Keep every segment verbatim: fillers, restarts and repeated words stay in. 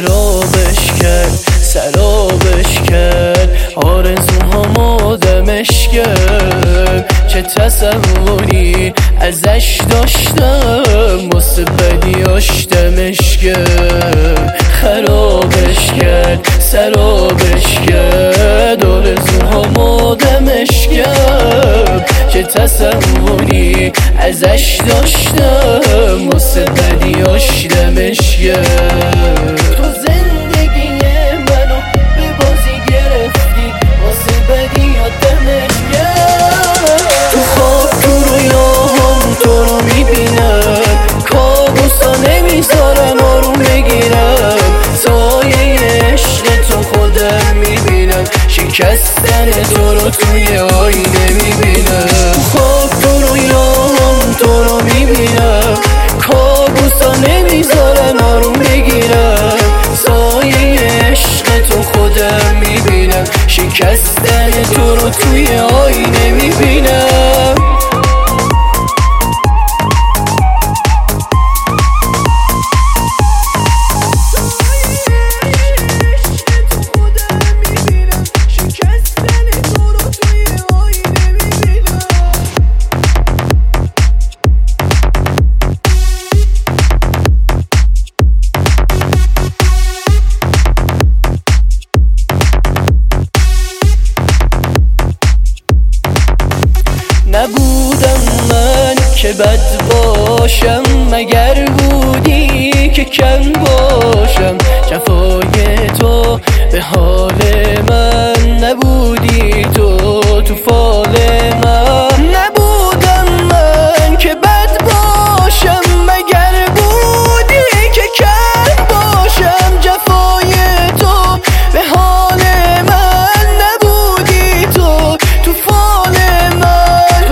خرابش کرد، سرابش کرد، آرزوهامو دمش کرد. چه تصوری ازش داشتم، واسه بدیاش دمش کرد. خرابش کرد، سرابش کرد، آرزوهامو دمش کرد. چه تصوری ازش داشتم، واسه بدیاش دمش کرد. تو زندگی منو به بازی گرفتی، واسه بدیات دمش کرد. تو خواب تو رویاهم تو رو میبینم، کابوسا نمیذارن آروم بگیرم. سایه عشق تو خودم میبینم، شکستن تو رو توی آینه میبینم. خواب تو رویاهم تو رو میبینم، کابوسا نمیذارن آروم بگیرم. سایه عشق تو خودم میبینم، شکستن تو رو توی آینه میبینم. نبودم من که بد باشم، مگر بودی که کم باشم. جفای تو به حال من، نبودی تو تو فال من. نبودم من که بد باشم، مگر بودی که کم باشم. جفای تو به حال من، نبودی تو تو فال من.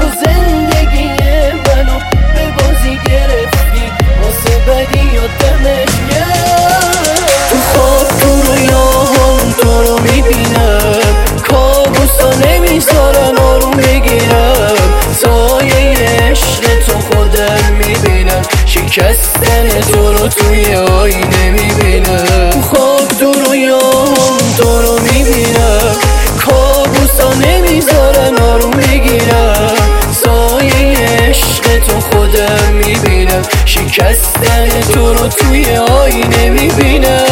نمیذارن آروم بگیرم. سایه عشق تو خودم میبینم، شکستن تو رو توی آینه میبینم. خواب تو رویاهم تو رو میبینم، کابوسا نمیذارن آروم بگیرم. سایه عشق تو خودم میبینم، شکستن تو رو توی آینه میبینم.